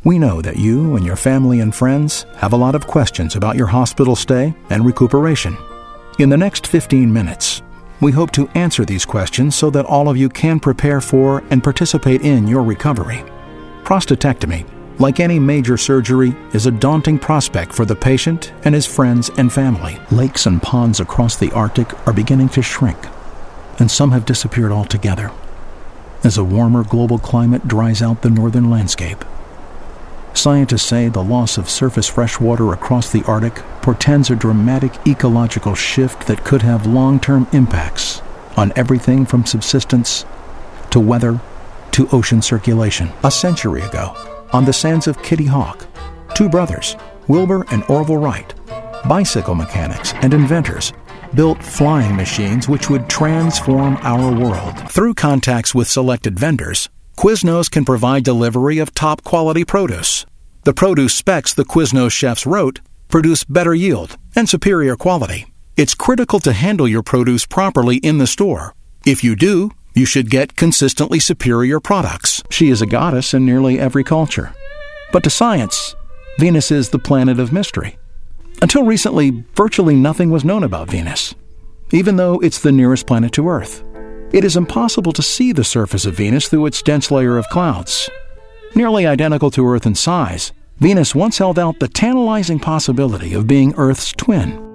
We know that you and your family and friends have a lot of questions about your hospital stay and recuperation. In the next 15 minutes, we hope to answer these questions so that all of you can prepare for and participate in your recovery. Prostatectomy, like any major surgery, is a daunting prospect for the patient and his friends and family. Lakes and ponds across the Arctic are beginning to shrink, and some have disappeared altogether as a warmer global climate dries out the northern landscape. Scientists say the loss of surface freshwater across the Arctic portends a dramatic ecological shift that could have long-term impacts on everything from subsistence to weather to ocean circulation. A century ago, on the sands of Kitty Hawk, two brothers, Wilbur and Orville Wright, bicycle mechanics and inventors, built flying machines which would transform our world. Through contacts with selected vendors, Quiznos can provide delivery of top-quality produce. The produce specs the Quiznos chefs wrote produce better yield and superior quality. It's critical to handle your produce properly in the store. If you do, you should get consistently superior products. She is a goddess in nearly every culture. But to science, Venus is the planet of mystery. Until recently, virtually nothing was known about Venus, even though it's the nearest planet to Earth. It is impossible to see the surface of Venus through its dense layer of clouds. Nearly identical to Earth in size, Venus once held out the tantalizing possibility of being Earth's twin.